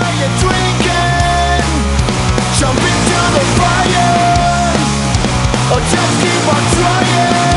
you're drinking, jump into the fire, or just keep on trying.